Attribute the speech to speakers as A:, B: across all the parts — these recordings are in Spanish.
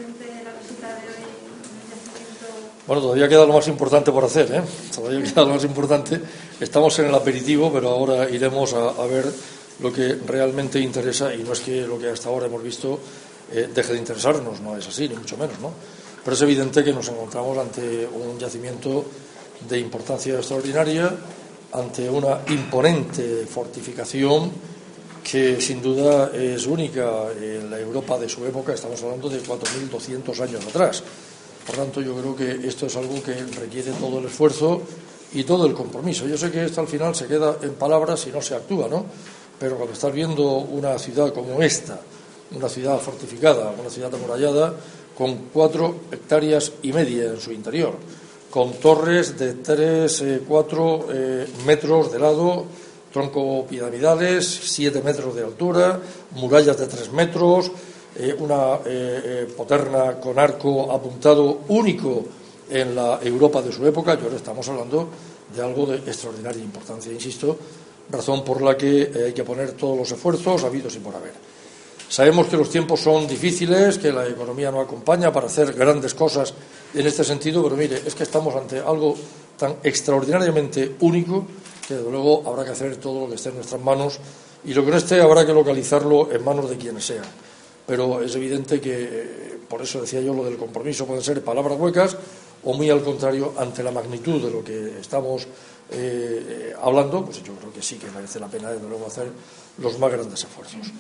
A: presidente, la visita de hoy en el yacimiento?
B: Bueno, todavía queda lo más importante por hacer, ¿eh? Todavía queda lo más importante. Estamos en el aperitivo, pero ahora iremos a ver lo que realmente interesa, y no es que lo que hasta ahora hemos visto deje de interesarnos, no es así, ni mucho menos, ¿no? Pero es evidente que nos encontramos ante un yacimiento de importancia extraordinaria, ante una imponente fortificación que sin duda es única en la Europa de su época. Estamos hablando de 4.200 años atrás. Por tanto, yo creo que esto es algo que requiere todo el esfuerzo y todo el compromiso. Yo sé que esto al final se queda en palabras y no se actúa, ¿no? Pero cuando estás viendo una ciudad como esta, una ciudad fortificada, una ciudad amurallada, con 4,5 hectáreas en su interior, con torres de 4 metros de lado, tronco piramidales, 7 metros de altura, murallas de 3 metros, una poterna con arco apuntado único en la Europa de su época. Y ahora estamos hablando de algo de extraordinaria importancia, insisto, razón por la que hay que poner todos los esfuerzos habidos y por haber. Sabemos que los tiempos son difíciles, que la economía no acompaña para hacer grandes cosas en este sentido, pero mire, es que estamos ante algo tan extraordinariamente único que desde luego habrá que hacer todo lo que esté en nuestras manos, y lo que no esté habrá que localizarlo en manos de quienes sean. Pero es evidente que, por eso decía yo, lo del compromiso pueden ser palabras huecas o, muy al contrario, ante la magnitud de lo que estamos hablando, pues yo creo que sí que merece la pena desde luego hacer los más grandes esfuerzos.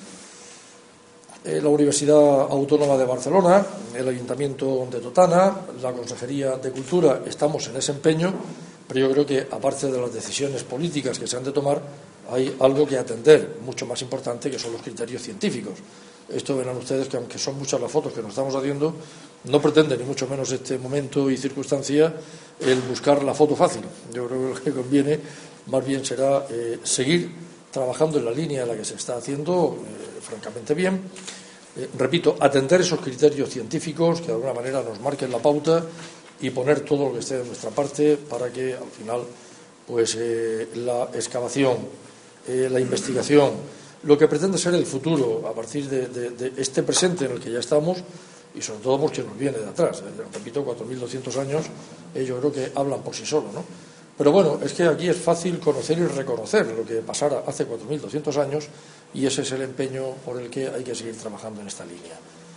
B: La Universidad Autónoma de Barcelona, el Ayuntamiento de Totana, la Consejería de Cultura, estamos en ese empeño, pero yo creo que, aparte de las decisiones políticas que se han de tomar, hay algo que atender, mucho más importante, que son los criterios científicos. Esto verán ustedes que, aunque son muchas las fotos que nos estamos haciendo, no pretende, ni mucho menos este momento y circunstancia, el buscar la foto fácil. Yo creo que lo que conviene más bien será seguir trabajando en la línea en la que se está haciendo, francamente bien. Repito, atender esos criterios científicos que de alguna manera nos marquen la pauta y poner todo lo que esté de nuestra parte para que al final pues la excavación, la investigación, lo que pretende ser el futuro a partir de este presente en el que ya estamos, y sobre todo porque nos viene de atrás, repito, 4.200 años, yo creo que hablan por sí solos, ¿no? Pero bueno, es que aquí es fácil conocer y reconocer lo que pasara hace 4.200 años, y ese es el empeño por el que hay que seguir trabajando en esta línea.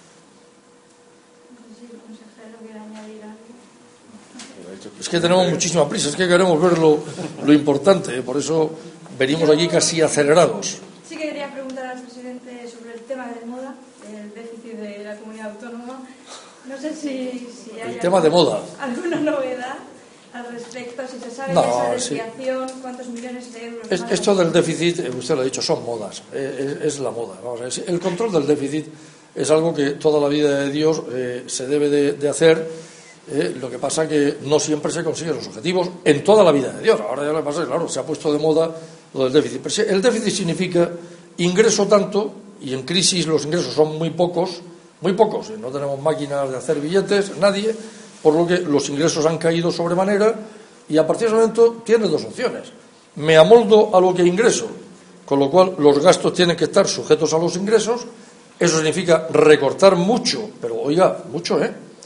B: Es que tenemos muchísima prisa, es que queremos ver lo importante, por eso venimos aquí casi acelerados.
A: Sí que quería preguntar al presidente sobre el tema de moda, el déficit de la comunidad autónoma. No sé si hay
B: el tema de moda.
A: Alguna novedad al respecto, si se sabe esa desviación, cuántos millones de euros.
B: Esto del déficit, usted lo ha dicho, son modas, es la moda. Vamos a ver, el control del déficit es algo que toda la vida de Dios se debe de hacer. Lo que pasa que no siempre se consiguen los objetivos en toda la vida de Dios. Ahora ya lo que pasa es, claro, se ha puesto de moda lo del déficit. Pero el déficit significa ingreso tanto, y en crisis los ingresos son muy pocos, no tenemos máquinas de hacer billetes, nadie, por lo que los ingresos han caído sobremanera, y a partir de ese momento tiene dos opciones. Me amoldo a lo que ingreso, con lo cual los gastos tienen que estar sujetos a los ingresos. Eso significa recortar mucho, pero oiga, mucho,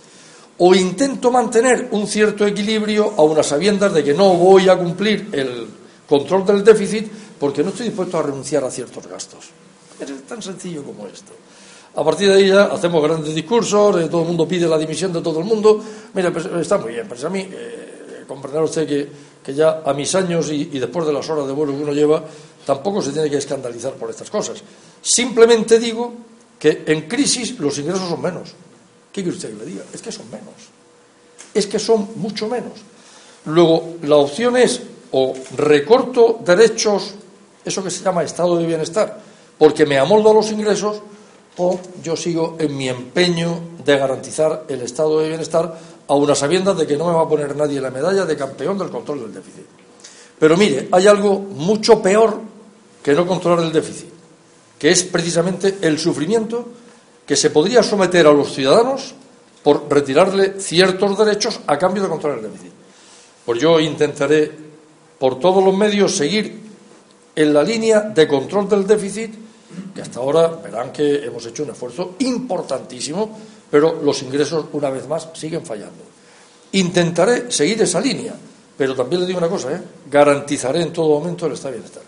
B: o intento mantener un cierto equilibrio a unas sabiendas de que no voy a cumplir el control del déficit porque no estoy dispuesto a renunciar a ciertos gastos. Es tan sencillo como esto. A partir de ahí ya hacemos grandes discursos, todo el mundo pide la dimisión de todo el mundo. Mira, pues está muy bien, pero a mí, comprenderá usted que ya a mis años y después de las horas de vuelo que uno lleva, tampoco se tiene que escandalizar por estas cosas. Simplemente digo que en crisis los ingresos son menos. ¿Qué quiere usted que le diga? Es que son menos. Es que son mucho menos. Luego, la opción es o recorto derechos, eso que se llama estado de bienestar, porque me amoldo a los ingresos, o yo sigo en mi empeño de garantizar el estado de bienestar a unas sabiendas de que no me va a poner nadie la medalla de campeón del control del déficit. Pero mire, hay algo mucho peor que no controlar el déficit, que es precisamente el sufrimiento que se podría someter a los ciudadanos por retirarle ciertos derechos a cambio de controlar el déficit. Pues yo intentaré, por todos los medios, seguir en la línea de control del déficit, que hasta ahora verán que hemos hecho un esfuerzo importantísimo pero los ingresos, una vez más, siguen fallando. Intentaré seguir esa línea, pero también le digo una cosa, garantizaré en todo momento el estado de bienestar.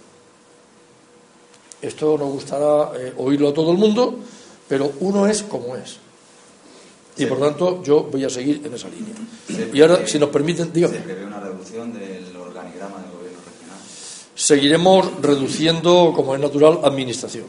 B: Esto no gustará oírlo a todo el mundo, pero uno es como es. Y por tanto, yo voy a seguir en esa línea. Y ahora, si nos permiten, dígame.
C: ¿Se prevé una reducción del organigrama del gobierno regional?
B: Seguiremos reduciendo, como es natural, administración.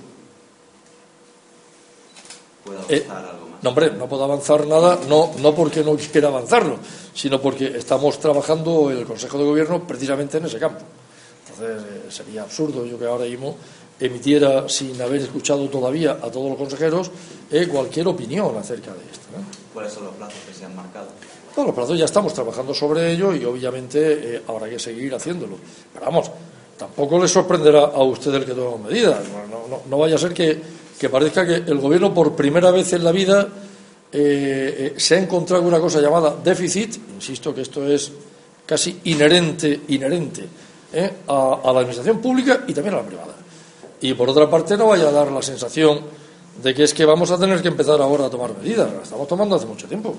C: ¿Puede avanzar algo más?
B: No, hombre, no puedo avanzar nada, no porque no quiera avanzarlo, sino porque estamos trabajando en el Consejo de Gobierno precisamente en ese campo. Entonces, sería absurdo yo que ahora mismo emitiera, sin haber escuchado todavía a todos los consejeros, cualquier opinión acerca de esto, ¿no?
C: ¿Cuáles son los plazos que se han marcado?
B: Todos los plazos ya estamos trabajando sobre ello y obviamente habrá que seguir haciéndolo. Pero vamos, tampoco le sorprenderá a usted el que tome medidas. No vaya a ser que parezca que el Gobierno por primera vez en la vida se ha encontrado una cosa llamada déficit. Insisto que esto es casi inherente a la administración pública y también a la privada. Y por otra parte no vaya a dar la sensación de que es que vamos a tener que empezar ahora a tomar medidas. Las estamos tomando hace mucho tiempo.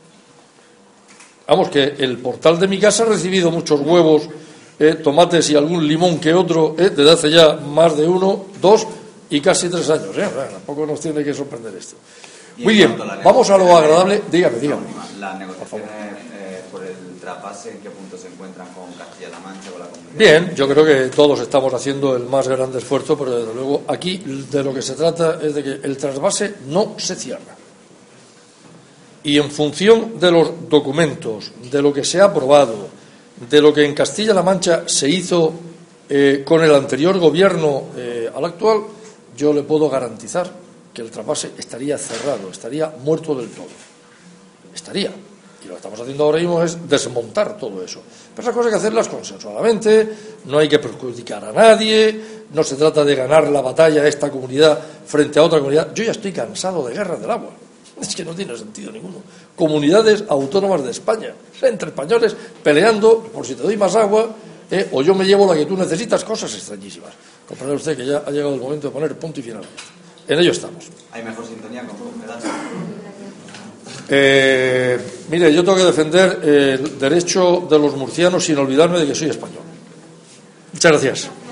B: Vamos, que el portal de mi casa ha recibido muchos huevos, tomates y algún limón que otro desde hace ya más de 1, 2 y casi 3 años. Tampoco nos tiene que sorprender esto. Muy bien, vamos a lo agradable. Dígame.
C: Las negociaciones por el trasvase, ¿en qué punto se encuentran con Castilla-La Mancha o la Comunidad?
B: Bien, yo creo que todos estamos haciendo el más grande esfuerzo, pero desde luego aquí de lo que se trata es de que el trasvase no se cierra. Y en función de los documentos, de lo que se ha aprobado, de lo que en Castilla-La Mancha se hizo con el anterior gobierno al actual, yo le puedo garantizar que el trasvase estaría cerrado, estaría muerto del todo. Estaría. Y lo que estamos haciendo ahora mismo es desmontar todo eso. Pero esas cosas hay que hacerlas consensuadamente, no hay que perjudicar a nadie, no se trata de ganar la batalla a esta comunidad frente a otra comunidad. Yo ya estoy cansado de guerras del agua. Es que no tiene sentido ninguno. Comunidades autónomas de España, entre españoles peleando por si te doy más agua o yo me llevo la que tú necesitas, cosas extrañísimas. Comprende usted que ya ha llegado el momento de poner punto y final. En ello estamos.
C: ¿Hay mejor sintonía con Confederación?
B: Mire, yo tengo que defender el derecho de los murcianos sin olvidarme de que soy español. Muchas gracias.